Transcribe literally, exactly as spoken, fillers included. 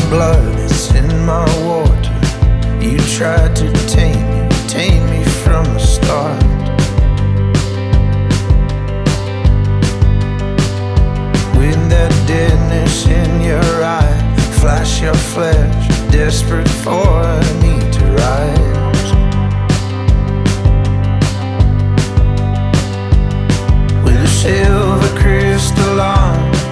blood, it's in my water. You tried to tame me, tame me from the start. With that deadness in your eye, flash your flesh, desperate for a need to rise.